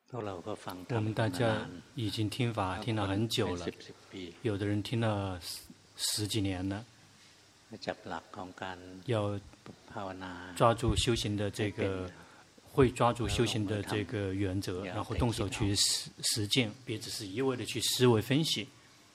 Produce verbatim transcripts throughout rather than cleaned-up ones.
我们大家已经听法听了很久了，有的人听了十十几年了。要抓住修行的这个，会抓住修行的这个原则，然后动手去实实践，别只是一味的去思维分析。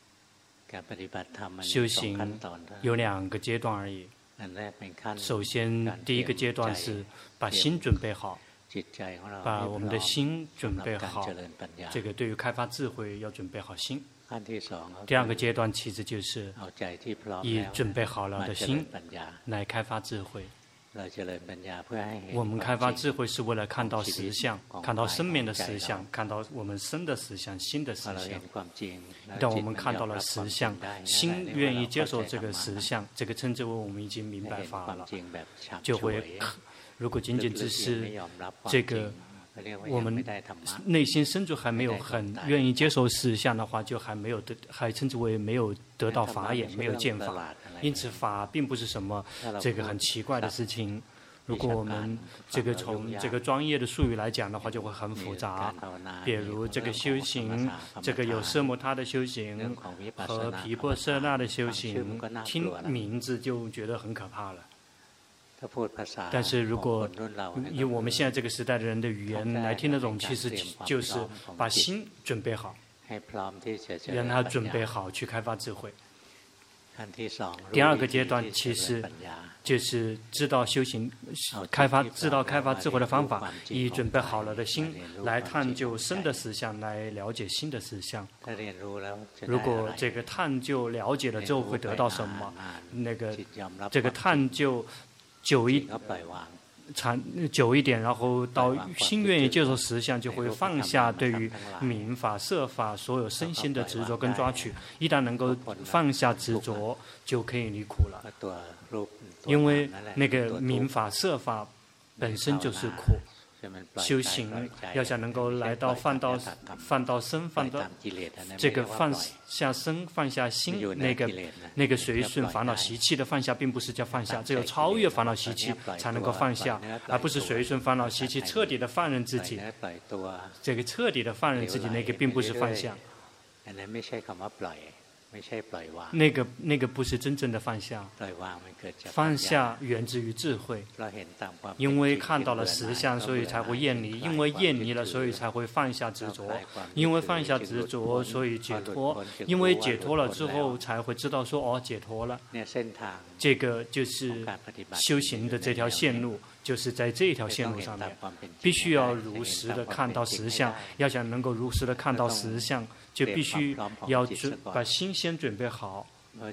修行有两个阶段而已。首先，第一个阶段是把心准备好。把我们的心准备好，这个对于开发智慧要准备好心。第二个阶段其实就是以准备好了的心来开发智慧。我们开发智慧是为了看到实相，看到生命的实相，看到我们身的实相、心的实相。当我们看到了实相，心愿意接受这个实相，这个称之为我们已经明白法了，就会。如果仅仅只是这个，我们内心深处还没有很愿意接受实相的话，就还没有得，还称之为没有得到法眼，没有见法。因此，法并不是什么这个很奇怪的事情。如果我们这个从这个专业的术语来讲的话，就会很复杂。比如这个修行，这个有奢摩他的修行和毗婆舍那的修行，听名字就觉得很可怕了。但是如果以我们现在这个时代的人的语言来听得懂，其实就是把心准备好，让他准备好去开发智慧。第二个阶段其实就是知道修行、开发、知道开发智慧的方法，以准备好了的心来探究身的实相，来了解心的实相。如果这个探究了解了之后会得到什么？那个这个探究。久一长久一点，然后到心愿意接受实相，就会放下对于名法、色法所有身心的执着跟抓取。一旦能够放下执着，就可以离苦了。因为那个名法、色法本身就是苦。修行要想能够来到放到放到身放到这个放下身放下心，那个那个随顺烦恼习气的放下，并不是叫放下，只有超越烦恼习气才能够放下，而不是随顺烦恼习气彻底的放任自己。这个彻底的放任自己，那个并不是放下。那个那个不是真正的放下，放下源自于智慧，因为看到了实相，所以才会厌离；因为厌离了，所以才会放下执着；因为放下执着，所以解脱；因为解脱了之后，才会知道说哦，解脱了。这个就是修行的这条线路，就是在这条线路上面，必须要如实的看到实相。要想能够如实的看到实相，就必须要准把心先准备好。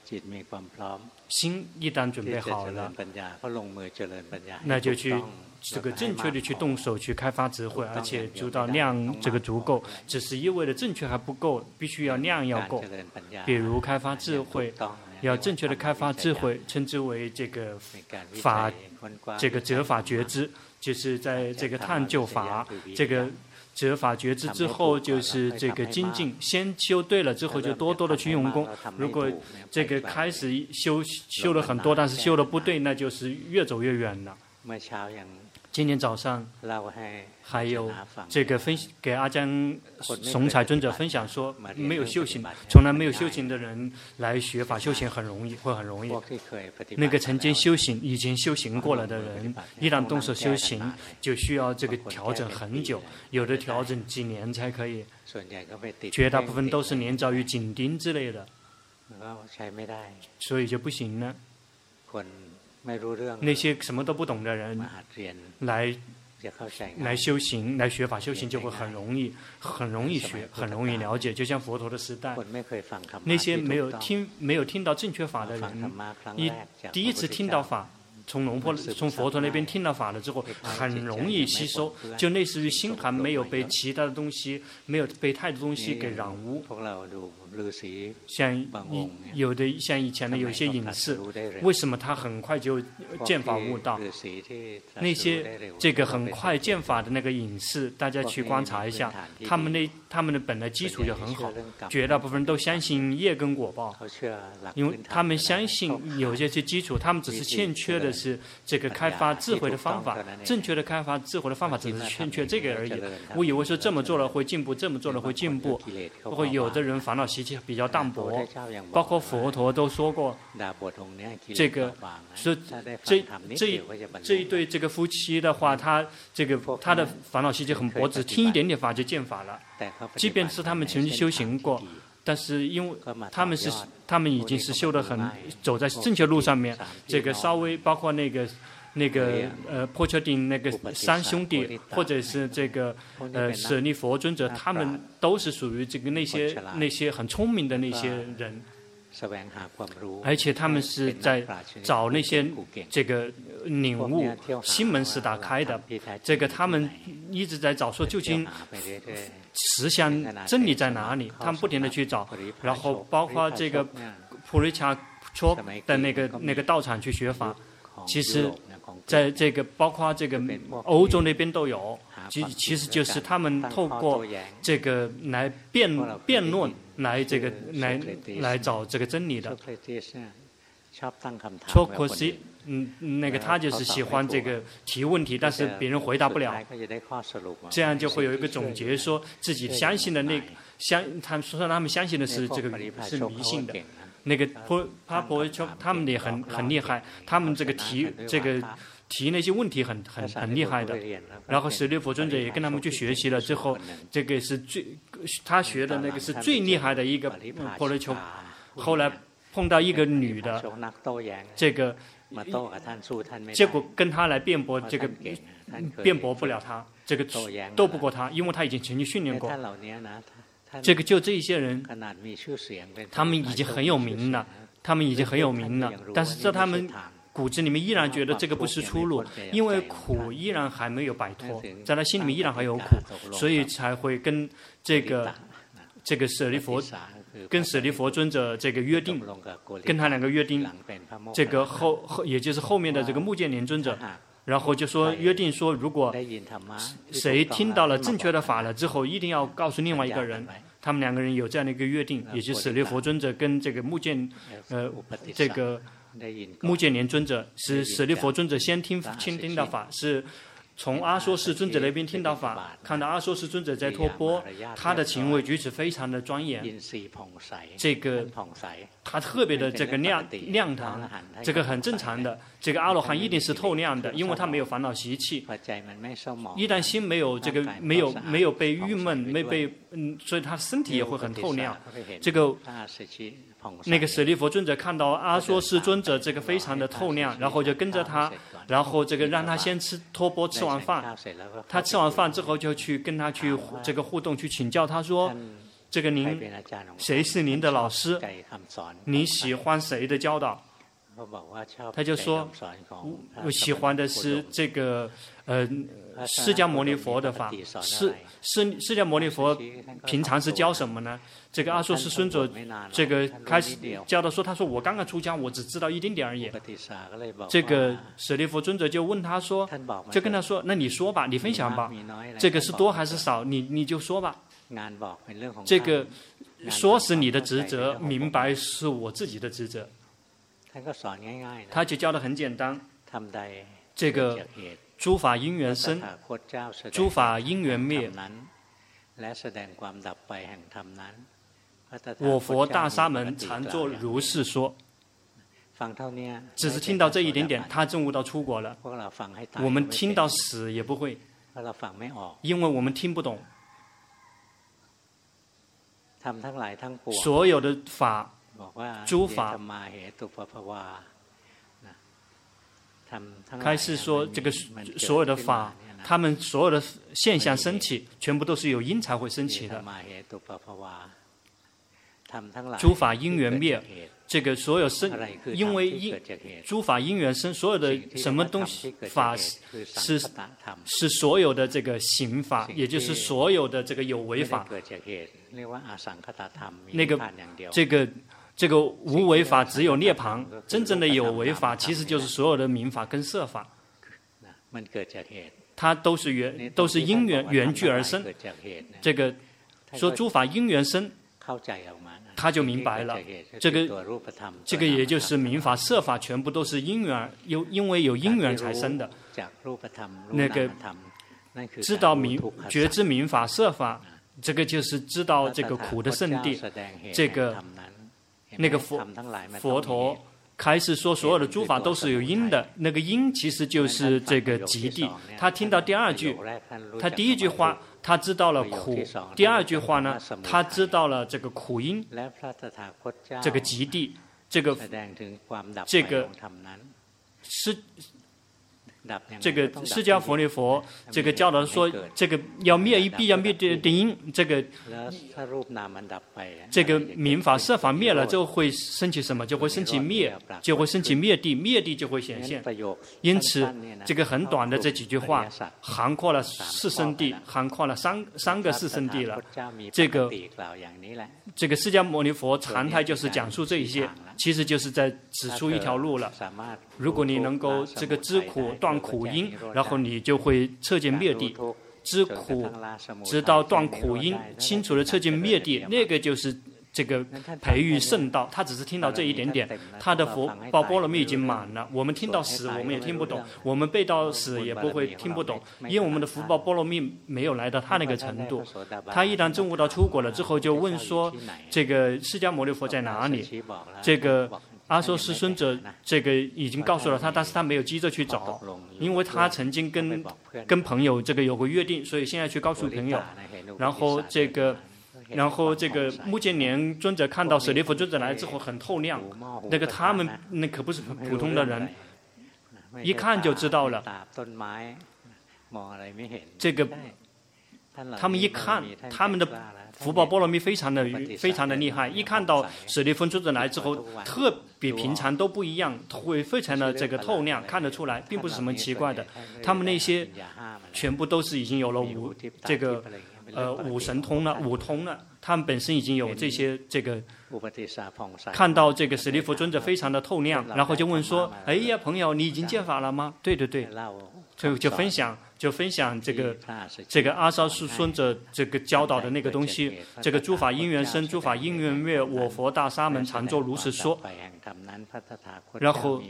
心一旦准备好了，那就去这个正确的去动手去开发智慧，而且知道量这个足够，只是一味的正确还不够，必须要量要够。比如开发智慧，要正确的开发智慧，称之为这个法，这个折法觉知，就是在这个探究法这个。折法觉知之后，就是这个精进，先修对了之后，就多多的去用功。如果这个开始修修了很多，但是修的不对，那就是越走越远了。今天早上还有这个分给阿江怂彩尊者分享说，没有修行，从来没有修行的人来学法修行很容易，会很容易。那个曾经修行、已经修行过了的人，一旦动手修行，就需要这个调整很久，有的调整几年才可以，绝大部分都是连着于紧盯之类的，所以就不行了。那些什么都不懂的人来来修行，来学法修行就会很容易，很容易学，很容易了解。就像佛陀的时代，那些没有听没有听到正确法的人，一第一次听到法，从龙婆从佛陀那边听到法了之后，很容易吸收，就类似于心还没有被其他的东西，没有被太多东西给染污。 像有的像以前的有些隐士，为什么他很快就见法悟道？那些这个很快见法的那个隐士，大家去观察一下，他们的他们的本来基础就很好，绝大部分人都相信业跟果报，因为他们相信有这些基础，他们只是欠缺的是这个开发智慧的方法，正确的开发智慧的方法只是欠缺这个而已。我以为说这么做了会进步，这么做了会进步。包括有的人烦恼习气比较淡薄，包括佛陀都说过，这个说这这这一对这个夫妻的话，他这个他的烦恼习气很薄，只听一点点法就见法了。即便是他们曾经修行过，但是因为他们是他们已经是修得很走在正确路上面，这个稍微包括那个。那个呃，破丘顶那个三兄弟，或者是这个呃舍利佛尊者，他们都是属于这个那些那些很聪明的那些人，而且他们是在找那些这个领悟心门是打开的，这个他们一直在找说究竟实相真理在哪里，他们不停地去找，然后包括这个普瑞恰戳的那个那个道场去学法，其实。在这个包括这个欧洲那边都有，其其实就是他们透过这个来辩辩论，来这个来来找这个真理的。托克西，嗯，那个他就是喜欢这个提问题，但是别人回答不了，这样就会有一个总结，说自己相信的那个相，他们说他们相信的是这个是迷信的。那个波帕婆丘他们也很很厉害，他们这个提这个提那些问题很很很厉害的。然后舍利佛尊者也跟他们去学习了之后，这个是最他学的那个是最厉害的一个婆罗丘。后来碰到一个女的，这个结果跟他来辩驳，这个辩驳不了他，这个斗不过他，因为他已经曾经训练过。这个就这一些人，他们已经很有名了，他们已经很有名了，但是在他们骨子里面依然觉得这个不是出路，因为苦依然还没有摆脱，在他心里面依然还有苦，所以才会跟这个这个舍利佛跟舍利佛尊者这个约定，跟他两个约定，这个后后也就是后面的这个目犍连尊者。然后就说约定说，如果谁听到了正确的法了之后，一定要告诉另外一个人。他们两个人有这样的一个约定，也就是舍利佛尊者跟这个目犍，呃，这个目犍连尊者是舍利佛尊者先听先听到法，是从阿说示尊者那边听到法，看到阿说示尊者在托钵，他的行为举止非常的庄严，这个他特别的这个亮亮堂，这个很正常的。这个阿罗汉一定是透亮的，因为他没有烦恼习气。一旦心没有这个没有没有被郁闷，没被嗯，所以他身体也会很透亮。这个那个舍利佛尊者看到阿说示尊者这个非常的透亮，然后就跟着他，然后这个让他先吃托钵，吃完饭，他吃完饭之后就去跟他去这个互动，去请教他说，这个您谁是您的老师？你喜欢谁的教导？他就说，我喜欢的是这个呃释迦牟尼佛的法。释释释迦牟尼佛平常是教什么呢？这个阿说示尊者这个开始教的说，他说我刚刚出家，我只知道一点点而已。这个舍利佛尊者就问他说，就跟他说，那你说吧，你分享吧，这个是多还是少？你你就说吧。这个说是你的职责，明白是我自己的职责。他就教得很简单，这个诸法因缘生，诸法因缘灭，我佛大沙门常作如是说。只是听到这一点点，他证悟到出国了。我们听到死也不会，因为我们听不懂。所有的法诸法开始说，这个所有的法，他们所有的现象升起，全部都是有因才会升起的。 诸法因缘灭。这个所有生，因为因诸法因缘生，所有的什么东西法是是所有的这个行法，也就是所有的这个有为法。那个这个这个无为法只有涅槃，真正的有为法其实就是所有的名法跟色法。它都是缘，都是因缘缘聚而生。这个说诸法因缘生。他就明白了，这个这个也就是民法、色法全部都是因缘，有因为有因缘才生的。那个知道民觉知民法、色法，这个就是知道这个苦的圣地。这个那个佛佛陀开始说，所有的诸法都是有因的，那个因其实就是这个极地。他听到第二句，他第一句话。他知道了苦，第二句话呢，他知道了这个苦因，这个极地，这个这个是这个释迦牟尼佛这个教导说，这个要灭一必要灭的因，这个这个民法色法灭了，就会升起什么？就会升起灭，就会升起灭地，灭地就会显现。因此，这个很短的这几句话，涵括了四圣地，涵括了三三个四圣地了。这个这个释迦牟尼佛常态就是讲述这一些，其实就是在指出一条路了。如果你能够这个知苦断苦因，然后你就会彻见灭地。知苦，直到断苦因，清楚的彻见灭地，那个就是这个培育圣道。他只是听到这一点点，他的福报波罗蜜已经满了。我们听到死，我们也听不懂；我们背到死也不会听不懂，因为我们的福报波罗蜜没有来到他那个程度。他一旦证悟到出果了之后，就问说：这个释迦牟尼佛在哪里？这个阿说世尊者这个已经告诉了他，但是他没有急着去找，因为他曾经跟跟朋友这个有个约定，所以现在去告诉朋友。然后这个，然后这个目犍连尊者看到舍利弗尊者来之后很透亮，那个他们那可不是普通的人，一看就知道了。这个他们一看，他们的福报波罗蜜非常的非常的厉害，一看到舍利弗尊者来之后，特比平常都不一样，会非常的这个透亮，看得出来，并不是什么奇怪的。他们那些全部都是已经有了五这个呃五神通了，五通了，他们本身已经有这些这个。看到这个舍利弗尊者非常的透亮，然后就问说：“哎呀，朋友，你已经见法了吗？”对对对，就就分享就分享这个这个阿烧世尊者这个教导的那个东西，这个诸法因缘生，诸法因缘灭，我佛大沙门常作如是说。然后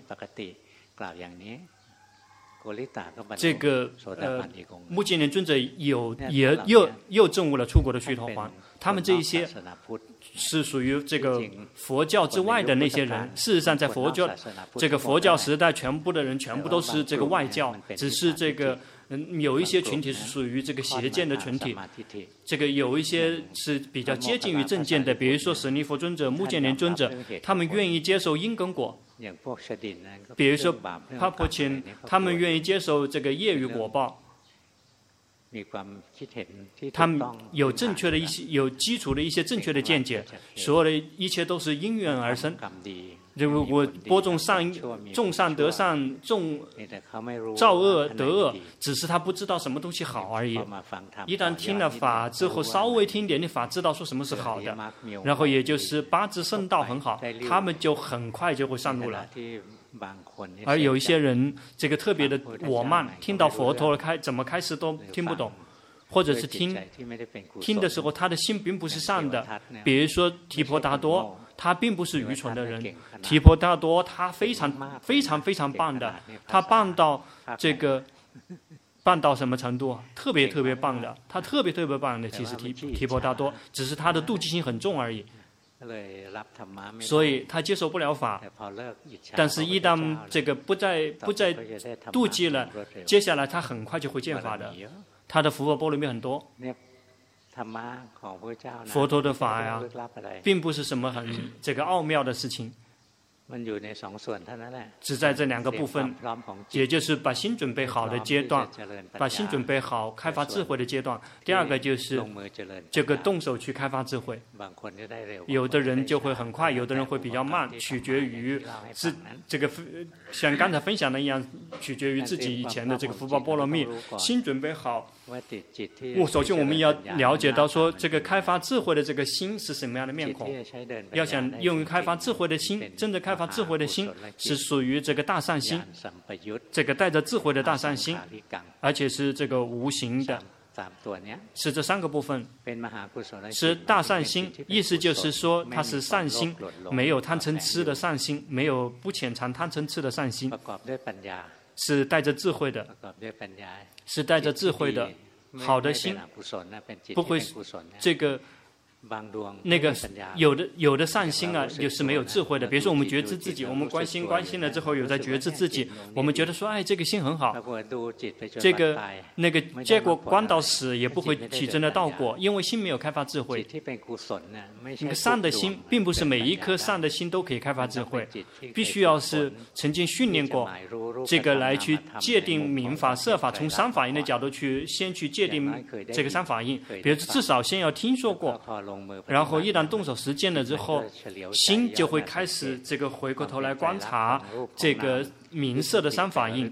这个呃目犍连尊者有也又又证悟了出国的须陀洹，他们这一些是属于这个佛教之外的那些人。事实上，在佛教这个佛教时代，全部的人全部都是这个外教，只是这个嗯有一些群体是属于这个邪见的群体，这个有一些是比较接近于正见的，比如说舍利弗尊者、目犍连尊者，他们愿意接受因跟果。比如说帕婆钦，他们愿意接受这个业余果报。他们有正确的一些、有基础的一些正确的见解，所有的一切都是因缘而生。如果播种善、种善得善，种造恶得恶，只是他不知道什么东西好而已。一旦听了法之后，稍微听一点的法，知道说什么是好的，然后也就是八支圣道很好，他们就很快就会上路了。而有一些人，这个特别的我慢，听到佛陀开怎么开始都听不懂，或者是听听的时候，他的心并不是善的。比如说提婆达多，他并不是愚蠢的人。提婆达多他非常非常非常棒的，他棒到这个棒到什么程度？特别特别棒的，他特别特别棒的。其实提提婆达多，只是他的妒忌心很重而已。所以他接受不了法，但是一旦这个不再不再妒忌了，接下来他很快就会见法的。他的福报波罗蜜很多。佛陀的法呀，并不是什么很这个奥妙的事情。 只在这两个部分，也就是把心准备好的阶段，把心准备好开发智慧的阶段。第二个就是这个动手去开发智慧。有的人就会很快，有的人会比较慢，取决于自这个像刚才分享的一样，取决于自己以前的这个福报波罗蜜。心准备好，我首先我们要了解到说，这个开发智慧的这个心是什么样的面孔。要想用于开发智慧的心，真的开发智慧的心是属于这个大善心，这个带着智慧的大善心，而且是这个无形的，是这三个部分，是大善心。意思就是说，它是善心，没有贪嗔痴的善心，没有不潜藏贪嗔痴的善心，是带着智慧的，是带着智慧的好的心，不会这个。那个有的有的善心啊，就是没有智慧的。比如说，我们觉知自己，我们关心关心了之后，有在觉知自己，我们觉得说，哎，这个心很好，这个那个结果观到死也不会体证的到果，因为心没有开发智慧。那个善的心，并不是每一颗善的心都可以开发智慧，必须要是曾经训练过这个来去界定民法设法，从三法印的角度去先去界定这个三法印，比如至少先要听说过。然后一旦动手实践了之后，心就会开始这个回过头来观察这个明色的三法印，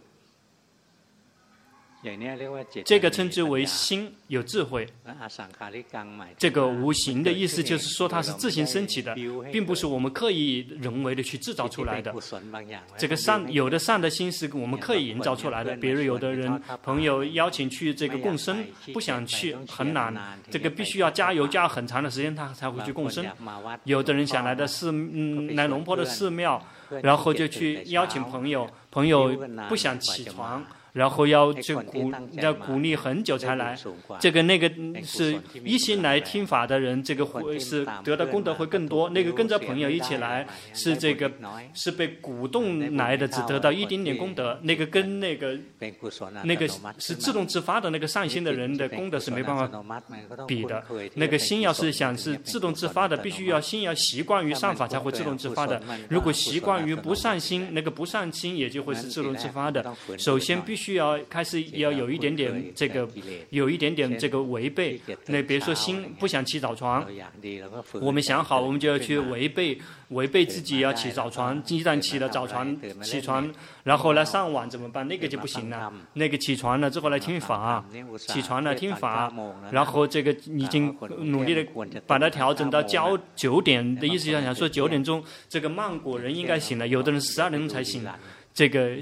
这个称之为心有智慧。这个无形的意思就是说，它是自行升起的，并不是我们刻意人为的去制造出来的。这个善有的善的心是我们刻意营造出来的，比如有的人朋友邀请去这个共生，不想去，很难，这个必须要加油加很长的时间他才会去共生。有的人想来的寺嗯来龙坡的寺庙，然后就去邀请朋友，朋友不想起床。然后要就鼓要鼓励很久才来，这个那个是一心来听法的人，这个会是得的功德会更多。那个跟着朋友一起来，是这个是被鼓动来的，只得到一点点功德。那个跟那个那个是自动自发的那个善心的人的功德是没办法比的。那个心要是想是自动自发的，必须要心要习惯于善法才会自动自发的。如果习惯于不善心，那个不善心也就会是自动自发的。首先必须需要开始要有一点点这个，有一点点这个违背。那比如说心不想起早床，我们想好我们就要去违背，违背自己要起早床。一旦起了早床，起床然后来上网怎么办？那个就不行了。那个起床了之后来听法，起床了听法，然后这个已经努力的把它调整到交九点的意思，想说九点钟这个曼谷人应该醒了，有的人十二点钟才醒。这个。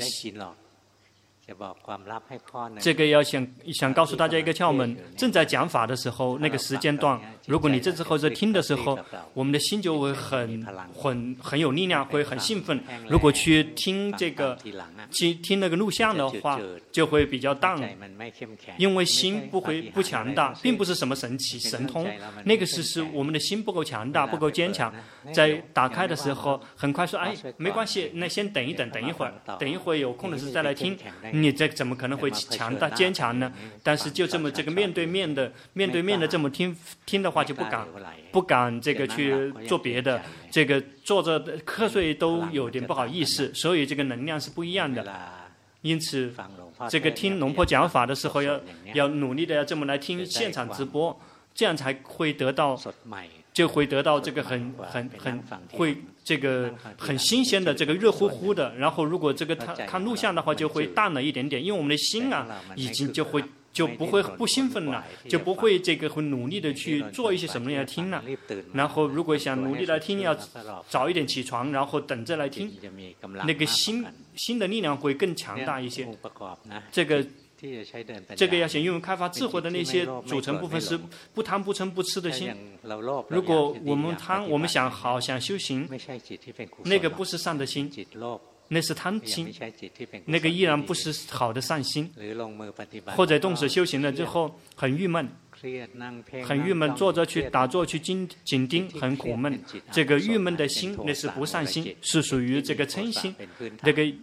这个要想想告诉大家一个窍门，正在讲法的时候，那个时间段，如果你这时候在听的时候，我们的心就会很很很有力量，会很兴奋。如果去听这个去听那个录像的话，就会比较淡，因为心不会不强大，并不是什么神奇神通，那个是是我们的心不够强大，不够坚强。在打开的时候，很快说，哎，没关系，那先等一等，等一会儿，等一会儿有空的时候再来听。你这怎么可能会强大坚强呢？但是就这么这个面对面的面对面的这么听听的话，就不敢不敢这个去做别的，这个坐着瞌睡都有点不好意思，所以这个能量是不一样的。因此，这个听龙婆讲法的时候，要要努力的要这么来听现场直播，这样才会得到。就会得到这个很很很会这个很新鲜的这个热乎乎的，然后如果这个看看录像的话，就会淡了一点点，因为我们的心啊，已经就会就不会不兴奋了，就不会这个会努力的去做一些什么来听了。然后如果想努力来听，要早一点起床，然后等着来听，那个心心的力量会更强大一些。这个。这个要想用开发智慧的那些组成部分是不贪不嗔不痴的心。如果我们贪，我们想好想修行，那个不是善的心，那是贪心，那个依然不是好的善心。或者动手修行了之后很郁闷，很郁闷，坐着去打坐去紧紧盯，很苦闷。这个郁闷的心，那是不善心，是属于这个嗔心。这个。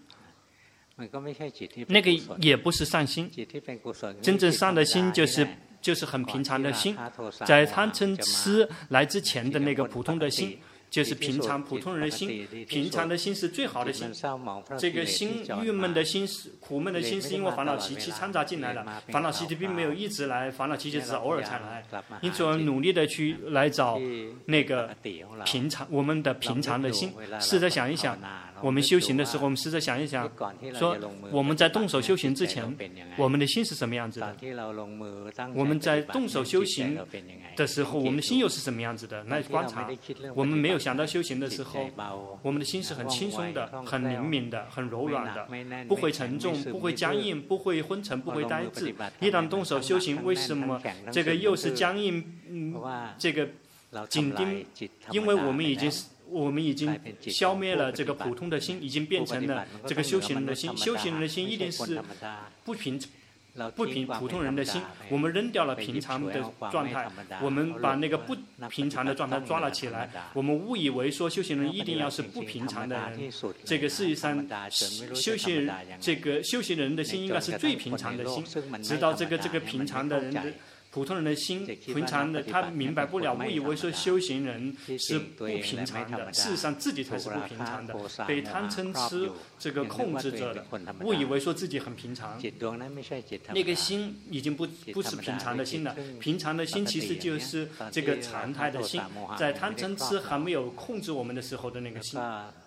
那个也不是善心，真正善的心就是就是很平常的心，在贪嗔痴来之前的那个普通的心， 就是平常普通人的心，平常的心是最好的心。这个心郁闷的心是苦闷的心，是因为烦恼习气掺杂进来了。烦恼习气并没有一直来，烦恼习气只是偶尔才来。因此，我们努力的去来找那个平常我们的平常的心。试着想一想，我们修行的时候，我们试着想一想，说我们在动手修行之前，我们的心是什么样子的？我们在动手修行的时候，我们的心又是什么样子的？来观察。我们没有想到修行的时候，我们的心是很轻松的、很灵敏的、很柔软的，不会沉重，不会僵硬，不会昏沉，不会呆滞。一旦动手修行，为什么这个又是僵硬？嗯，这个紧盯，因为我们已经我们已经消灭了这个普通的心，已经变成了这个修行人的心。修行人的心一定是不平。不平普通人的心，我们扔掉了平常的状态，我们把那个不平常的状态抓了起来。我们误以为说修行人一定要是不平常的人，这个事实上，修行人这个修行人的心应该是最平常的心，直到这个这个平常的人的。普通人的心，平常的他明白不了，误以为说修行人是不平常的，事实上自己才是不平常的，被贪嗔痴这个控制着的，误以为说自己很平常。那个心已经不不是平常的心了，平常的心其实就是这个常态的心，在贪嗔痴还没有控制我们的时候的那个心。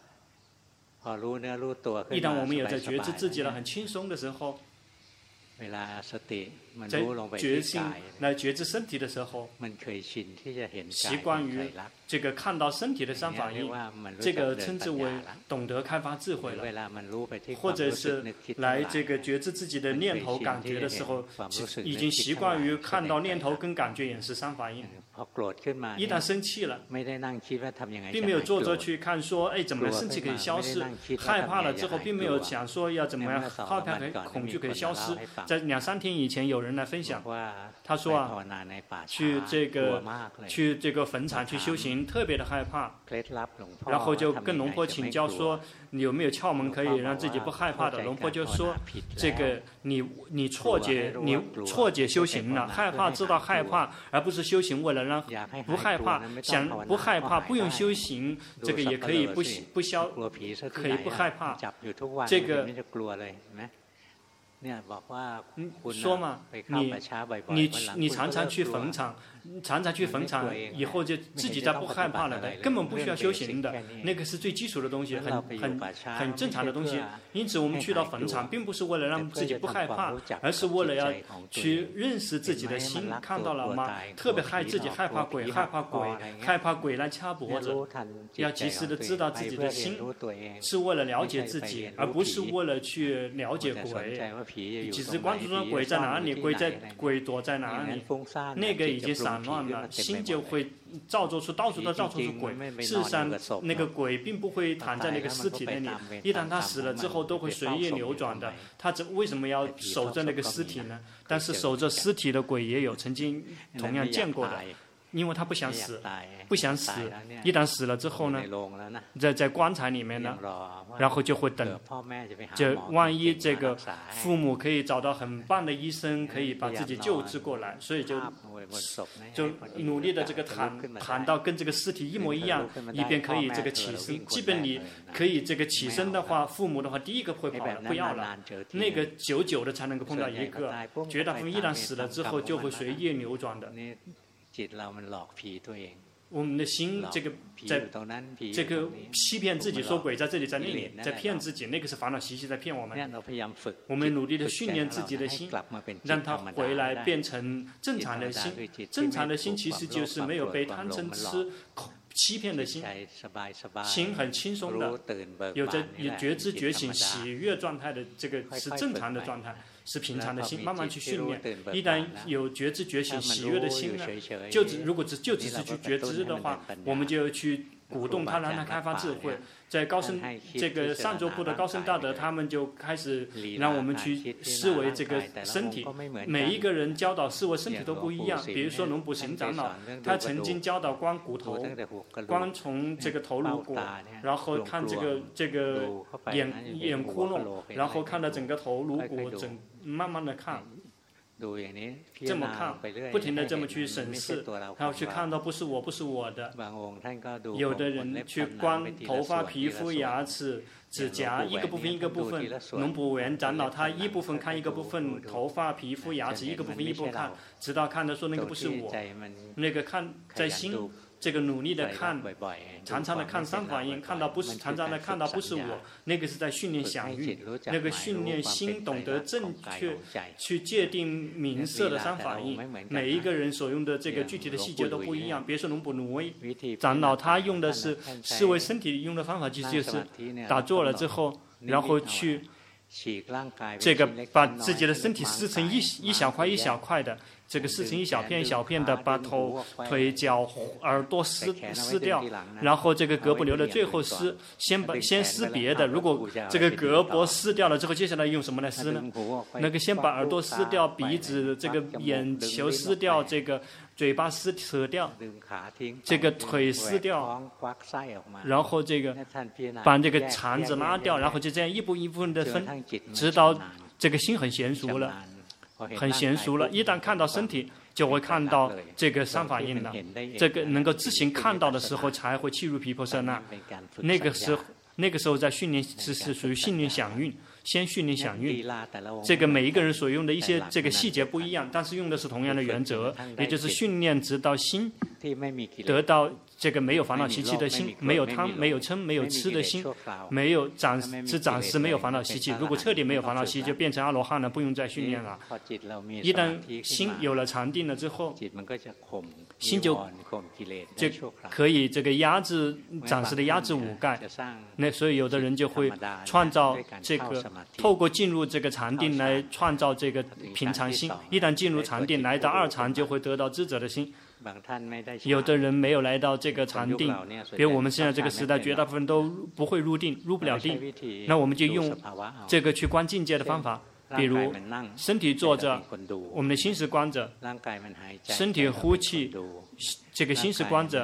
一旦我们有在觉知自己了，很轻松的时候。在觉性来觉知身体的时候，习惯于这个看到身体的三法印，这个称之为懂得开发智慧了。或者是来这个觉知自己的念头感觉的时候，已经习惯于看到念头跟感觉也是三法印。一旦生气了，并没有坐着去看说，哎，怎么样生气可以消失？害怕了之后，并没有想说要怎么样害怕可以恐惧可以消失。在两三天以前，有人来分享，他说啊，去这个去这个坟场去修行，特别的害怕，然后就跟龙婆请教说，你有没有窍门可以让自己不害怕的？龙婆就说，这个你你错解你错解修行了，害怕知道害怕，而不是修行为了让不害怕，想不害怕不用修行，这个也可以不不消，可以不害怕，这个。嗯，说嘛，你你你常常去坟场，常常去坟场以后就自己在不害怕了的，根本不需要修行的，那个是最基础的东西，很很很正常的东西。因此我们去到坟场，并不是为了让自己不害怕，而是为了要去认识自己的心，看到了吗？特别害自己害怕鬼，害怕鬼，害怕鬼来掐脖子，要及时的知道自己的心，是为了了解自己，而不是为了去了解鬼。只是关注着鬼在哪里，鬼在鬼躲在哪里，那个已经散乱了，心就会造作出到处都造作出鬼。事实上，那个鬼并不会躺在那个尸体那里，一旦他死了之后，都会随意流转的。他这为什么要守着那个尸体呢？但是守着尸体的鬼也有曾经同样见过的。因为他不想死，不想死，一旦死了之后呢，在在棺材里面呢，然后就会等，就万一这个父母可以找到很棒的医生，可以把自己救治过来，所以就就努力的这个躺躺到跟这个尸体一模一样，以便可以这个起身。基本你可以这个起身的话，父母的话第一个会跑了，不要了，那个久久的才能够碰到一个，绝大部分一旦死了之后就会随意流转的。我们的心，这个在这个欺骗自己，说鬼在这里，在那里，在骗自己，那个是烦恼习气在骗我们。我们努力的训练自己的心，让它回来变成正常的心。正常的心其实就是没有被贪嗔痴欺骗的心，心很轻松的，有着有觉知觉醒喜悦状态的，这个是正常的状态。是平常的心，慢慢去训练。一旦有觉知觉醒喜悦的心呢，就只如果只就只是去觉知的话，我们就去鼓动他，让他开发智慧。在高僧这个上座部的高僧大德，他们就开始让我们去思维这个身体。每一个人教导思维身体都不一样。比如说龙普行长老，他曾经教导观骨头，观从这个头颅骨，然后看这个这个眼眼窟窿，然后看到整个头颅骨，整慢慢的看。 这么看，不停地这么去审视，然后去看到不是我，不是我的。有的人去观头发、皮肤、牙齿、指甲，一个部分一个部分。龙普委员长老他一部分看一个部分，头发、皮肤、牙齿一个部分一部分看，直到看到说那个不是我，那个看在心。这个努力的看，常常的看三法印，看到不是，常常的看到不是我，那个是在训练想运，那个训练心懂得正确去界定名色的三法印。每一个人所用的这个具体的细节都不一样。别说龙普努威长老，他用的是视为身体用的方法，就是打坐了之后，然后去这个把自己的身体撕成一一小块一小块的。这个撕成一小片一小片的，把头、腿、脚、耳朵撕撕掉，然后这个胳膊留的最后撕，先把先撕别的。如果这个胳膊撕掉了之后，接下来用什么来撕呢？那个先把耳朵撕掉，鼻子、这个眼球撕掉，这个嘴巴撕扯掉，这个腿撕掉，然后这个把这个肠子拉掉，然后就这样一步一步的分，直到这个心很娴熟了。很娴熟了，一旦看到身体，就会看到这个三法印了。这个能够自行看到的时候，才会契入毗婆舍那。那个时候，那个时候在训练是是属于训练想运，先训练想运。这个每一个人所用的一些这个细节不一样，但是用的是同样的原则，也就是训练直到心得到这个没有烦恼习气的心，没有贪、没有嗔、没有痴的心，没有暂是暂时没有烦恼习气。如果彻底没有烦恼习气，就变成阿罗汉了，不用再训练了。一旦心有了禅定了之后，心就就可以这个压制暂时的压制五盖。那所以有的人就会创造这个，透过进入这个禅定来创造这个平常心。一旦进入禅定，来到二禅，就会得到知者的心。有的人没有来到这个禅定，比如我们现在这个时代，绝大部分都不会入定，入不了定。那我们就用这个去观境界的方法，比如身体坐着，我们的心是观着；身体呼气，这个心是观着；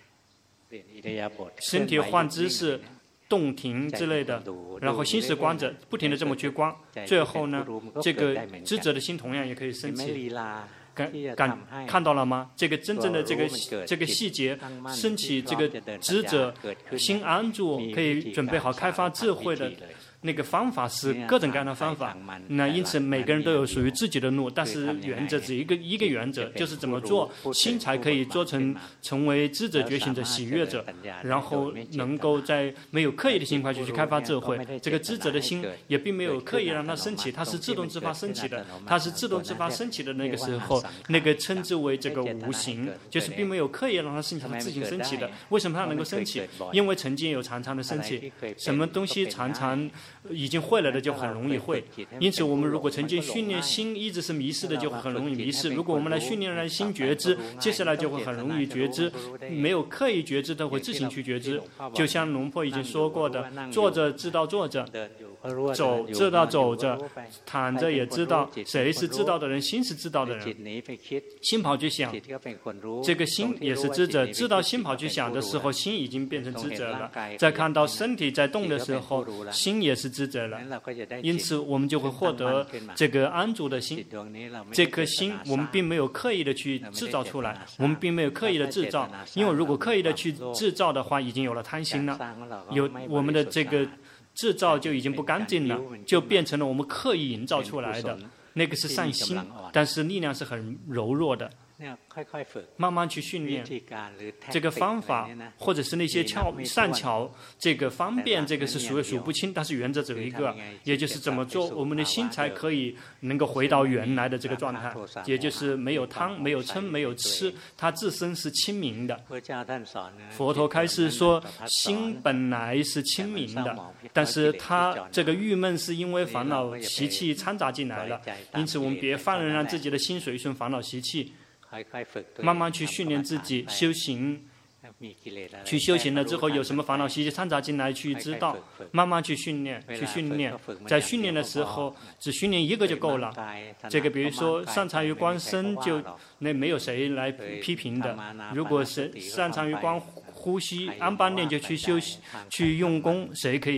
身体换姿势、动停之类的，然后心是观着，不停的这么去观。最后呢，这个知者的心同样也可以升起。感感看到了吗？这个真正的这个这个细节升起，这个知者心安住，可以准备好开发智慧的那个方法是各种各样的方法。那因此每个人都有属于自己的路，但是原则只一个一个原则，就是怎么做心才可以做成成为知者觉醒者、喜悦者，然后能够在没有刻意的情况下去开发智慧。这个知者的心也并没有刻意让它升起，它是自动自发升起的。它是自动自发升起的那个时候，那个称之为这个无形，就是并没有刻意让它升起，它自行升起的。为什么它能够升起？因为曾经有常常的升起，什么东西常常已经会了的就很容易会。因此我们如果曾经训练心一直是迷失的，就会很容易迷失。如果我们来训练让心觉知，接下来就会很容易觉知。没有刻意觉知的会自行去觉知。就像龙婆已经说过的，坐着知道坐着，走知道走着，躺着也知道。谁是知道的人？心是知道的人。心跑去想，这个心也是知者。知道心跑去想的时候，心已经变成知者了。在看到身体在动的时候，心也是知者了。因此我们就会获得这个安住的心。这颗心我们并没有刻意的去制造出来，我们并没有刻意的制造。因为如果刻意的去制造的话，已经有了贪心了，有我们的这个制造就已经不干净了，就变成了我们刻意营造出来的。那个是善心，但是力量是很柔弱的。慢慢去训练这个方法，或者是那些巧善巧，这个方便，这个是数也数不清，但是原则只有一个，也就是怎么做，我们的心才可以能够回到原来的这个状态，也就是没有贪、没有嗔、没有痴，它自身是清明的。佛陀开示说，心本来是清明的，但是它这个郁闷是因为烦恼习气掺杂进来了，因此我们别放任让自己的心随顺烦恼习气。慢慢去训练自己修行，去修行了之后有什么烦恼习气掺杂进来去知道，慢慢去训练去训练。在训练的时候只训练一个就够了。这个比如说擅长于观身，就那没有谁来批评的。如果是擅长于观呼吸，安般念就去修去用功，谁可以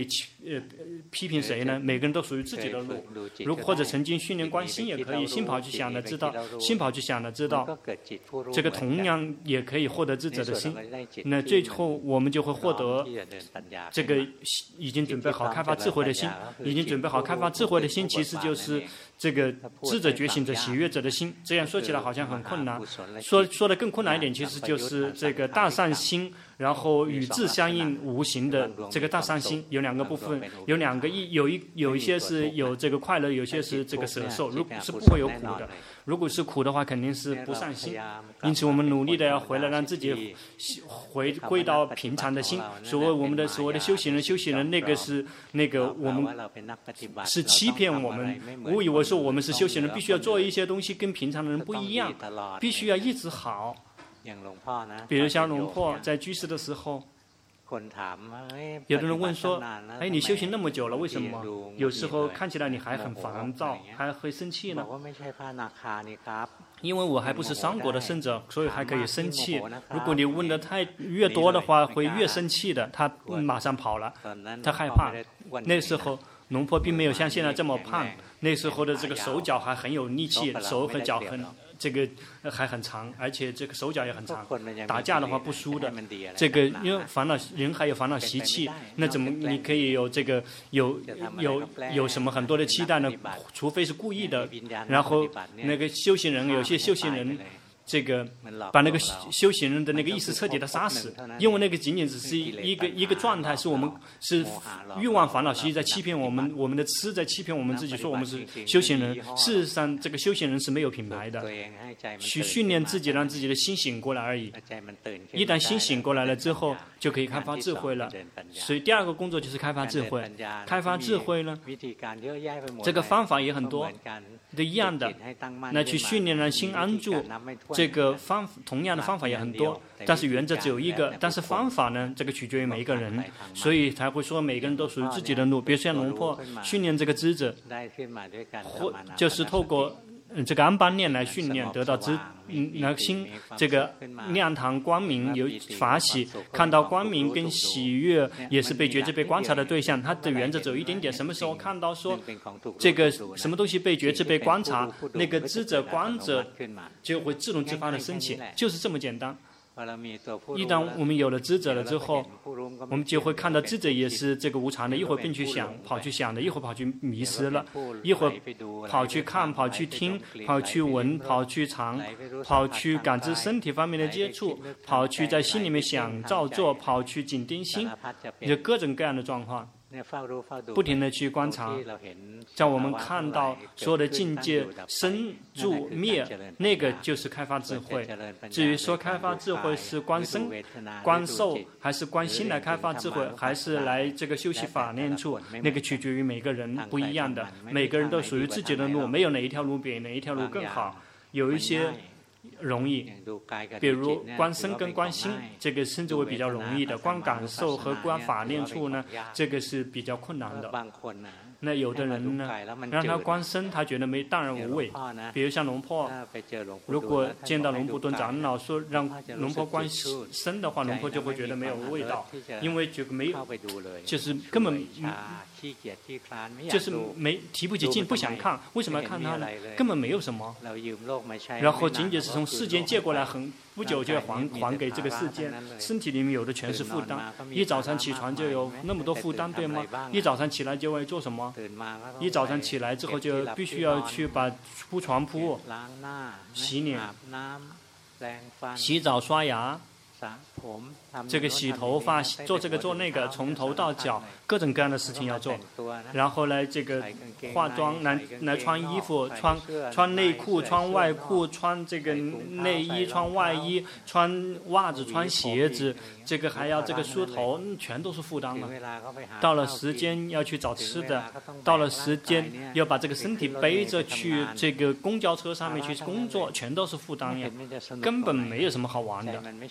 呃批评谁呢？每个人都属于自己的路。如或者曾经训练观心也可以，心跑去想了知道，心跑去想了知道，这个同样也可以获得智者的心。那最后我们就会获得这个已经准备好开发智慧的心，已经准备好开发智慧的心，其实就是这个智者觉醒者喜悦者的心。这样说起来好像很困难，说说的更困难一点，其实就是这个大善心，然后与智相应无形的这个大善心有两个部分，有两个一有一有一些是有这个快乐，有些是这个舍受，如果是不会有苦的。如果是苦的话，肯定是不善心。因此，我们努力的要回来，让自己回归到平常的心。所谓我们的所谓的修行人，修行人那个是那个我们是欺骗我们，误以为说我们是修行人，必须要做一些东西跟平常的人不一样，必须要一直好。比如像龙婆在居士的时候。有的人问说：“哎，你修行那么久了，为什么有时候看起来你还很烦躁，还会生气呢？”因为我还不是三果的圣者，所以还可以生气。如果你问的太越多的话，会越生气的。他马上跑了，他害怕。那时候龙婆并没有像现在这么胖，那时候的这个手脚还很有力气，手和脚很。这个还很长，而且这个手脚也很长。打架的话不输的。这个因为烦恼人还有烦恼习气，那怎么你可以有这个有有有什么很多的期待呢？除非是故意的。然后那个修行人，有些修行人。这个把那个修行人的那个意识彻底的杀死，因为那个仅仅只是一个一个状态，是我们是欲望烦恼习气在欺骗我们，我们的痴在欺骗我们自己，说我们是修行人。事实上，这个修行人是没有品牌的，去训练自己，让自己的心醒过来而已。一旦心醒过来了之后，就可以开发智慧了。所以第二个工作就是开发智慧。开发智慧呢，这个方法也很多，都一样的。那去训练让心安住。这个方同样的方法也很多，但是原则只有一个。但是方法呢，这个取决于每一个人，所以才会说每个人都属于自己的路。比如像龙婆训练这个智者，或就是透过这个安般念来训练，得到知，嗯，那心这个亮堂光明有法喜，看到光明跟喜悦也是被觉知、被观察的对象。它的原则只有一点点：什么时候看到说这个什么东西被觉知、被观察，那个知者、观者就会自动自发的升起，就是这么简单。一旦我们有了知者了之后，我们就会看到知者也是这个无常的，一会儿并去想，跑去想的，一会儿跑去迷失了，一会儿跑去看，跑去听，跑去闻，跑去尝，跑去感知身体方面的接触，跑去在心里面想照做，跑去紧盯心，就各种各样的状况。不停地去观察，在我们看到所有的境界生住灭，那个就是开发智慧。至于说开发智慧是观身、观受，还是观心来开发智慧，还是来这个修习法念处，那个取决于每个人不一样的。每个人都属于自己的路，没有哪一条路比哪一条路更好。有一些容易，比如观身跟观心，这个甚至会比较容易的。观感受和观法念处呢，这个是比较困难的。那有的人呢，让他观身，他觉得没荡然无味。比如像龙婆，如果见到龙普顿长老说让龙婆观身的话，龙婆就会觉得没有味道，因为这个没有，就是根本就是没提不起劲，不想看。为什么要看他呢？根本没有什么。然后仅仅是从世间借过来，很不久就要还还给这个世间。身体里面有的全是负担，一早上起床就有那么多负担，对吗？一早上起来就会做什么？一早上起来之后就必须要去把铺床铺、洗脸、洗澡、刷牙。这个洗头发，做这个做那个，从头到脚各种各样的事情要做，然后来这个化妆，来来穿衣服，穿穿内裤，穿外裤，穿这个内衣，穿外衣，穿袜子，穿鞋子，这个还要这个梳头，全都是负担了。到了时间要去找吃的，到了时间要把这个身体背着去这个公交车上面去工作，全都是负担呀，根本没有什么好玩的。这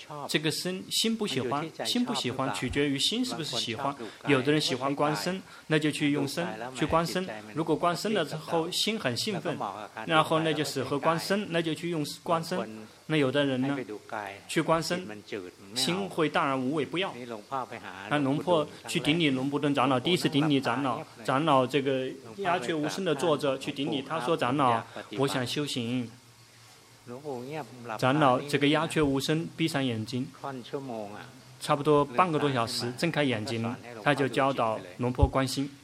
个心心不喜欢，心不喜欢取决于心是不是喜欢。有的人喜欢观身，那就去用身去观身。如果观身了之后心很兴奋，然后那就适合观身，那就去用观身。那有的人呢，去观身，心会淡然无味，不要。那龙婆去顶礼龙布顿长老，第一次顶礼长老，长老这个鸦雀无声的坐着去顶礼，他说：“长老，我想修行。”长老这个鸦雀无声，闭上眼睛，差不多半个多小时，睁开眼睛，他就教导龙婆观心。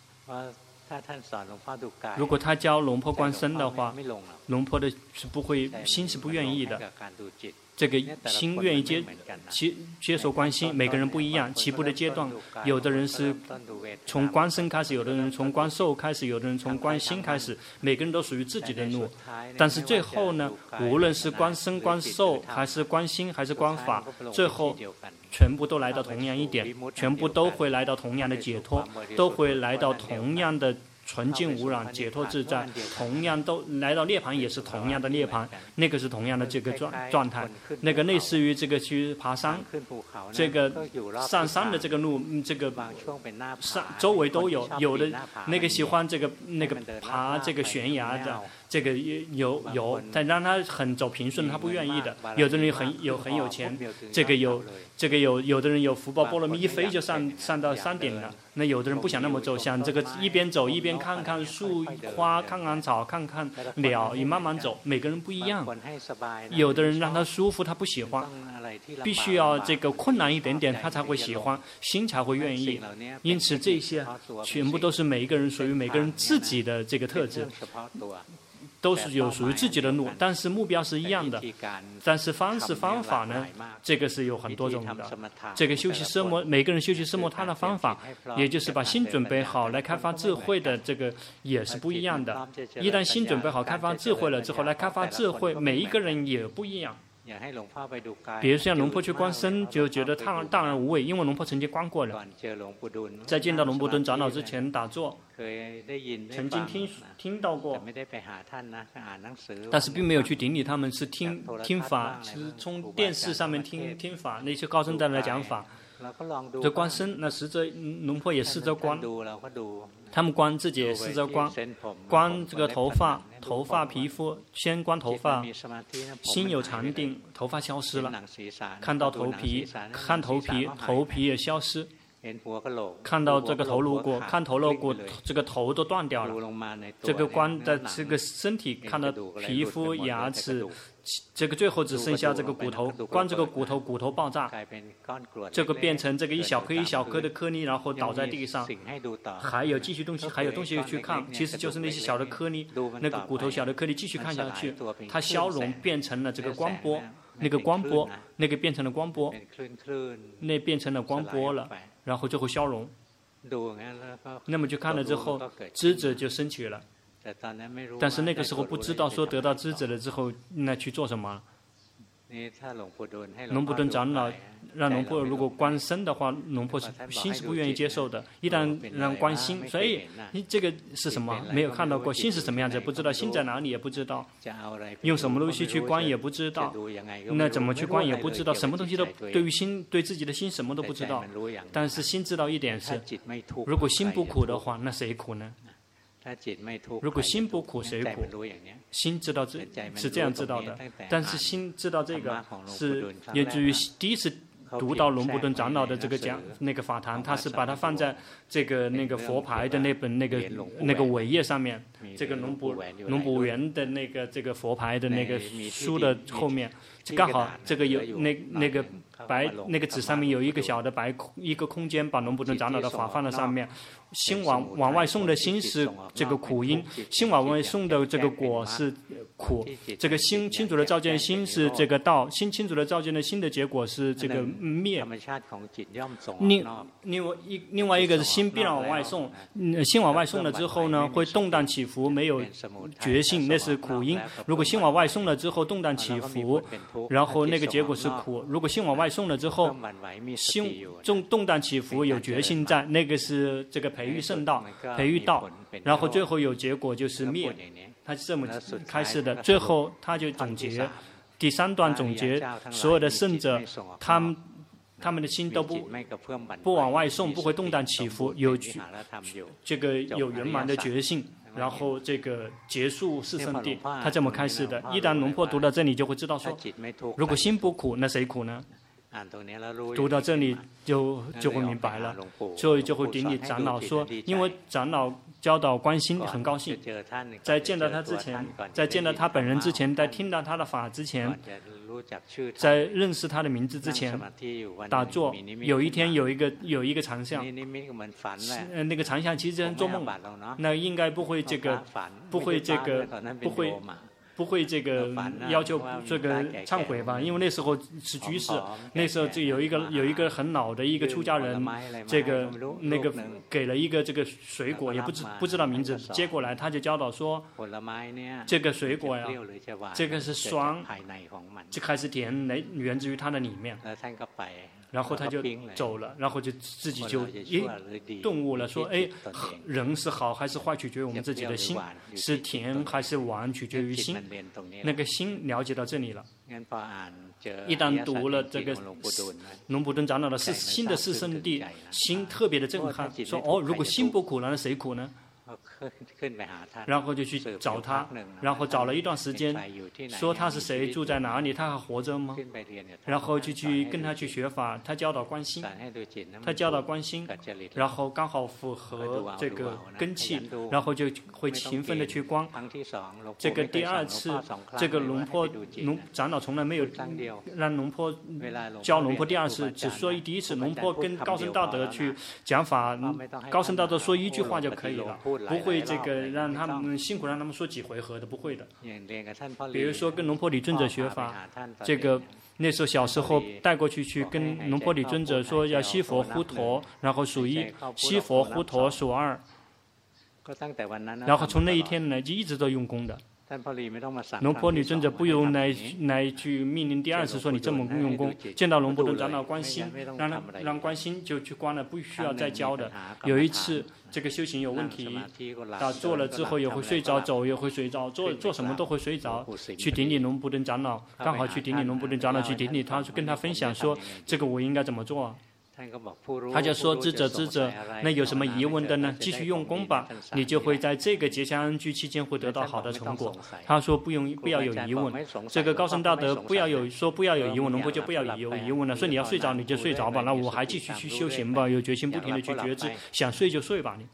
如果他教龙婆观身的话，龙婆的是不会心是不愿意的。这个心愿意接接接受观心，每个人不一样，起步的阶段，有的人是从观身开始，有的人从观受开始，有的人从观心开始，每个人都属于自己的路。但是最后呢，无论是观身、观受，还是观心，还是观法，最后全部都来到同样一点，全部都会来到同样的解脱，都会来到同样的纯净无染、解脱自在，同样都来到涅槃，也是同样的涅槃，那个是同样的这个状状态。那个类似于这个去爬山，这个上山的这个路，这个山周围都有，有的那个喜欢这个那个爬这个悬崖的，这个有有，但让他很走平顺，他不愿意的。有的人很有很有钱，这个有这个有有的人有福报，波罗蜜一飞就上上到山顶了。那有的人不想那么走，想这个一边走一边看看树花，看看草，看看鸟，也慢慢走。每个人不一样，有的人让他舒服，他不喜欢，必须要这个困难一点点，他才会喜欢，心才会愿意。因此这些全部都是每一个人属于每个人自己的这个特质。都是有属于自己的路，但是目标是一样的，但是方式方法呢，这个是有很多种的。这个修习奢摩，每个人修习奢摩他的方法，也就是把心准备好来开发智慧的，这个也是不一样的。一旦心准备好开发智慧了之后，来开发智慧，每一个人也不一样。比如像龙婆去观身，就觉得淡淡然无味，因为龙婆曾经观过了。在见到龙布顿长老之前打坐，曾经听听到过，但是并没有去顶礼他们，是听听法，是从电视上面听听法，那些高僧在来讲法。这观身，那试着龙婆也试着观，他们观自己也试着观，观这个头发、头发、皮肤，先观头发，心有禅定，头发消失了，看到头皮，看头皮，头皮也消失，看到这个头颅骨，看头颅骨，这个头都断掉了，这个观的这个身体，看到皮肤、牙齿。这个最后只剩下这个骨头，观这个骨头，骨头爆炸，这个变成这个一小颗一小颗的颗粒，然后倒在地上。还有继续东西，还有东西去看，其实就是那些小的颗粒，那个骨头小的颗粒继续看下去，它消融变成了这个光波，那个光波，那个变成了光波，那变成了光波了，然后最后消融。那么就看了之后，知者就升起了。但是那个时候不知道说得到知者了之后，那去做什么？龙布顿长老让龙婆如果观身的话，龙婆是心是不愿意接受的。一旦让观心，所以你这个是什么？没有看到过心是什么样子，不知道心在哪里也不知道，用什么东西去观也不知道，那怎么去观也不知道，什么东西都对于心对自己的心什么都不知道。但是心知道一点是，如果心不苦的话，那谁苦呢？如果心不苦，谁苦？心知道这是这样知道的，但是心知道这个是源自于第一次读到龙布顿长老的这个讲那个法坛，他是把它放在这个那个佛牌的那本那个那个尾页上面，这个龙布龙布园的那个这个佛牌的那个书的后面，刚好这个有那那个白那个纸上面有一个小的白空一个空间，把龙布顿长老的法放在上面。心往往外送的心是这个苦因，心往外送的这个果是苦。这个心清楚的照见心是这个道，心清楚的照见的心的结果是这个灭。另另外一另外一个是心必然往外送，心往外送了之后呢，会动荡起伏，没有觉性，那是苦因。如果心往外送了之后动荡起伏，然后那个结果是苦。如果心往外送了之后，心动动荡起伏有觉性在，那个是这个培育圣道，培育道，然后最后有结果就是灭，他是这么开始的。最后他就总结， 第三段总结，所有的圣者，他们他们的心都不不往外送，不会动荡起伏，有这个有圆满的决心，然后这个结束四圣谛，他这么开始的。一旦龙婆读到这里，就会知道说，如果心不苦，那谁苦呢？读到这里就就会明白了，所以就会顶礼长老说，因为长老教导关心很高兴，在见到他之前，在见到他本人之前，在听到他的法之前，在认识他的名字之前，打坐。有一天有一个有一个长相，呃，那个长相其实是做梦，那应该不会这个，不会这个，不会。不会这个要求这个忏悔吧，因为那时候是居士，那时候就有一个有一个很老的一个出家人，这个那个给了一个这个水果，也不知不知道名字，接过来他就教导说，这个水果呀，这个是酸，这还是甜，来源自于它的里面。然后他就走了，然后就自己就诶顿悟了，说哎，人是好还是坏取决于我们自己的心，是甜还是丸取决于心。那个心了解到这里了，一旦读了这个龙普顿长老的四新的四圣谛，心特别的震撼，说哦，如果心不苦了，那谁苦呢？然后就去找他，然后找了一段时间，说他是谁，住在哪里，他还活着吗？然后就去跟他去学法，他教导观心，他教导观心，然后刚好符合这个根器，然后就会勤奋的去观。这个第二次，这个龙婆龙长老从来没有让龙婆教龙婆第二次，只说第一次。龙婆跟高僧大德去讲法，高僧大德说一句话就可以了。不会这个让他们辛苦，让他们说几回合的，不会的。比如说跟龙婆李尊者学法，这个那时候小时候带过去去跟龙婆李尊者说要西佛呼陀，然后数一，西佛呼陀数二，然后从那一天呢就一直都用功的。龙婆女尊者不用来来去命令第二次说你这么用功，见到龙婆顿长老观心，让他让观心就去观了，不需要再教的。有一次这个修行有问题，打坐了之后也会睡着，走也会睡着，做做什么都会睡着。去顶礼龙婆顿长老，刚好去顶礼龙婆顿长老，去顶礼他，跟他分享说这个我应该怎么做。他就说知者知者，那有什么疑问的呢？继续用功吧，你就会在这个结相安居期间会得到好的成果。他说不用不要有疑问，这个高僧大德不要有说不要有疑问，龙婆就不要有疑问了。说你要睡着你就睡着吧，那我还继续去修行吧，有决心不停的去觉知，想睡就睡吧你。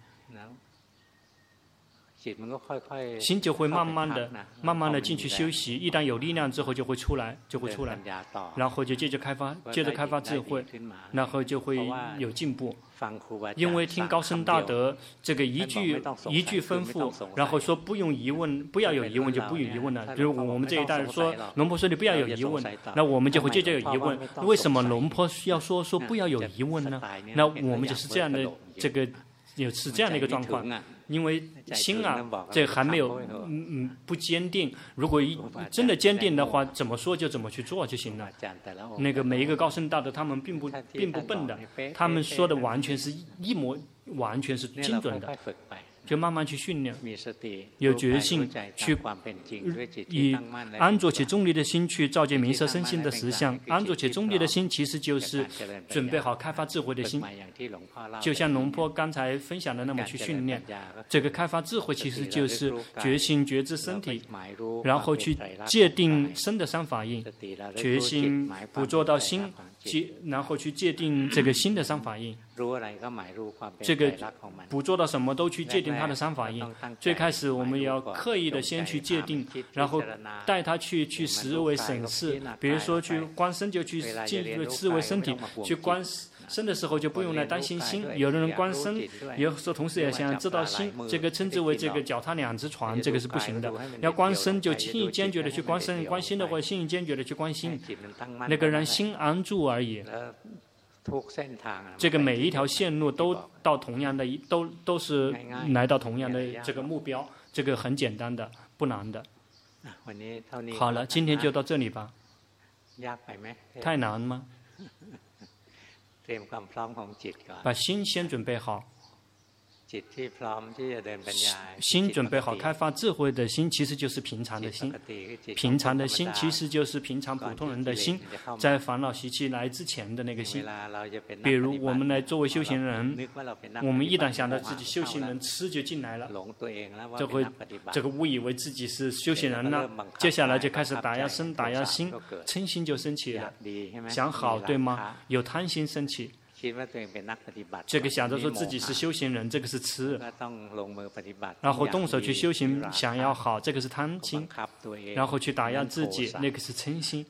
心就会慢慢的、慢慢的进去休息，一旦有力量之后就会出来，就会出来，然后就接着开发，接着开发智慧，然后就会有进步。因为听高僧大德这个一句一句吩咐，然后说不用疑问，不要有疑问就不用疑问了。比如我们这一代说龙婆说你不要有疑问，那我们就会接着有疑问。为什么龙婆要说说不要有疑问呢？那我们就是这样的这个有是这样的一个状况。因为心啊，这还没有嗯嗯不坚定。如果一真的坚定的话，怎么说就怎么去做就行了。那个每一个高僧大德，他们并不并不笨的，他们说的完全是一模，完全是精准的。就慢慢去训练，有决心去以安住起中立的心去照见明色身心的实相。安住起中立的心，其实就是准备好开发智慧的心。就像龙婆刚才分享的那么去训练，这个开发智慧其实就是决心觉知身体，然后去界定身的三法印，决心捕捉到心，然后去界定这个心的三法印。这个捕捉到什么都去界定它的三法印。最开始我们要刻意的先去界定，然后带他去去思维审视。比如说去观身就去进入思维身体，去观身的时候就不用来担心心。有的人观身，有时候同时也想知道心，这个称之为这个脚踏两只船，这个是不行的。要观身就心意坚决的去观身，观心的话心意坚决的去观心，那个让心安住而已。这个每一条线路都到同样的，都都是来到同样的这个目标，这个很简单的，不难的。好了，今天就到这里吧。太难吗？把心先准备好， 心准备好开发智慧的心，其实就是平常的心。平常的心其实就是平常普通人的心，在烦恼习气来之前的那个心。比如我们来作为修行人，我们一旦想到自己修行人，吃就进来了，就会这个误以为自己是修行人了。接下来就开始打压身、打压心，嗔心就升起了。想好对吗？有贪心升起。这个想着说自己是修行人，这个是痴，然后动手去修行，想要好，这个是贪心，然后去打压自己，那个是嗔心。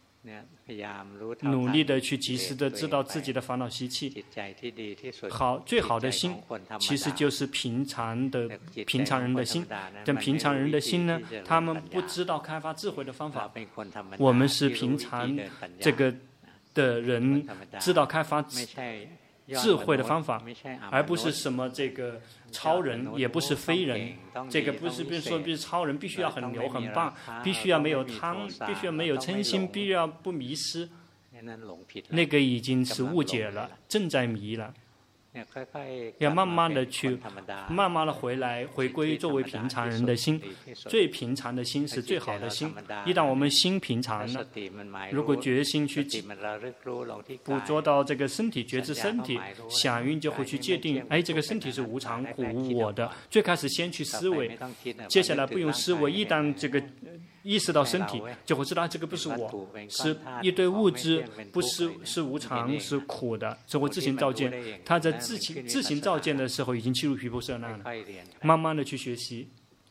努力的去及时的知道自己的烦恼习气。好，最好的心其实就是平常的平常人的心。但平常人的心呢，他们不知道开发智慧的方法。我们是平常这个的人知道开发智慧的方法，而不是什么这个超人，也不是非人。这个不是比如说，比如超人必须要很牛很棒，必须要没有贪，必须要没有嗔心，必须要不迷失。那个已经是误解了，正在迷了。要慢慢的去，慢慢的回来，回归作为平常人的心。最平常的心是最好的心。一旦我们心平常了，如果决心去捕捉到这个身体，觉知身体，响应就会去界定，哎，这个身体是无常、苦、无我的。最开始先去思维，接下来不用思维，一旦这个意识到身体，就会知道这个不是我，是一堆物质，不是是无常，是苦的，就会自行照见。他在自行自行照见的时候，已经进入毗婆舍那了。慢慢的去学习，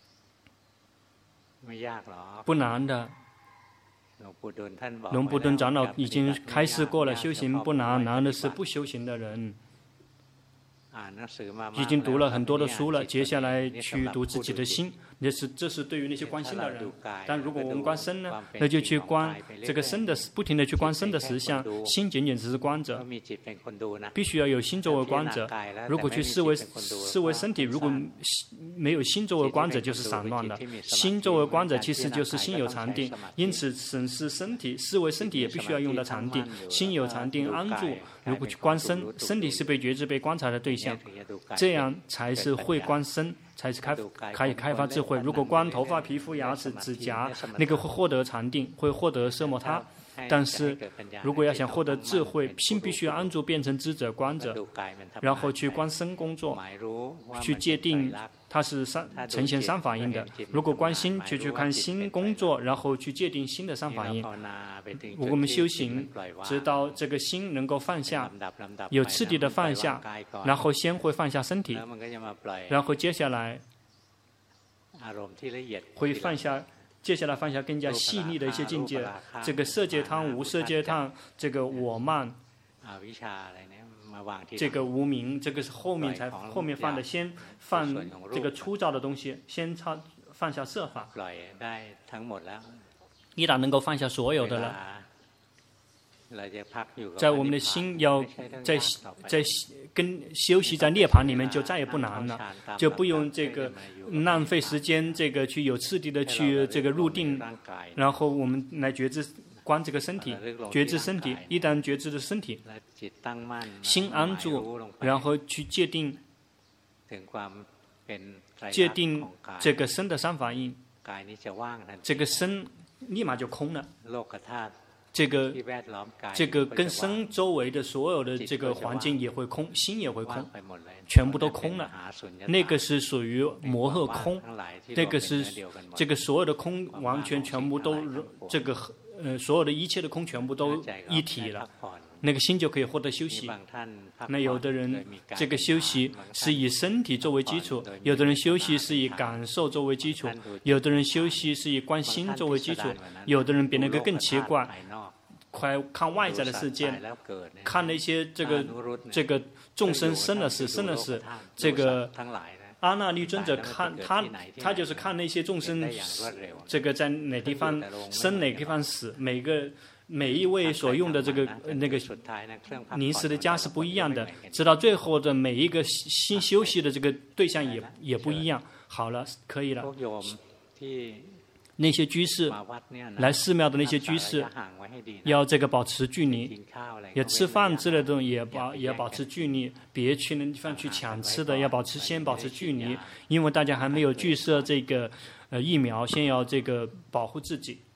不难的。龙布顿长老已经开示过了，修行不难，难的是不修行的人。已经读了很多的书了，接下来去读自己的心，这是这是对于那些观心的人。但如果我们观身呢，那就去观这个身的，不停的去观身的实相，心仅仅只是观者，必须要有心作为观者。如果去视为视为身体，如果没有心作为观者，就是散乱的。心作为观者，其实就是心有禅定。因此，审视身体，视为身体也必须要用到禅定。心有禅定安住，如果去观身，身体是被觉知、被观察的对象。这样才是会观身，才是开可以开发智慧。如果观头发、皮肤、牙齿、指甲，那个会获得禅定，会获得奢摩他。但是如果要想获得智慧，心必须安住，变成知者、观者，然后去观身工作，去界定它是三呈现三法印的。如果观心，就去看心工作，然后去界定心的三法印。我们修行，直到这个心能够放下，有次第的放下，然后先会放下身体，然后接下来会放下。接下来放下更加细腻的一些境界，这个色界贪、无色界贪，这个我慢，这个无明，这个是后面才后面放的，先放这个粗糙的东西，先放放下色法。一旦能够放下所有的了，在我们的心要在在跟休息在涅槃里面就再也不难了，就不用这个浪费时间，这个去有次第的去这个入定，然后我们来觉知观这个身体，觉知身体，一旦觉知的身体，心安住，然后去界定界定这个身的三法印，这个身立马就空了。这个这个跟身周围的所有的这个环境也会空，心也会空，全部都空了。那个是属于摩诃空，那个是这个所有的空完全全部都这个呃所有的一切的空全部都一体了。那个心就可以获得休息。那有的人这个休息是以身体作为基础，有的人休息是以感受作为基础，有的人休息是以观心作为基础，有的人比那个更奇怪，快看外在的世界，看那些这个这个众生生了死，生了死，这个阿那律尊者看他，他就是看那些众生这个在哪地方生，哪地方死，每个。每一位所用的这个那个临时的家是不一样的，直到最后的每一个新休息的这个对象也也不一样。好了，可以了。 那些居士来寺庙的那些居士，要这个保持距离，也吃饭之类的东西也保也要保持距离，别去那地方去抢吃的，要保持先保持距离，因为大家还没有注射这个呃疫苗，先要这个保护自己。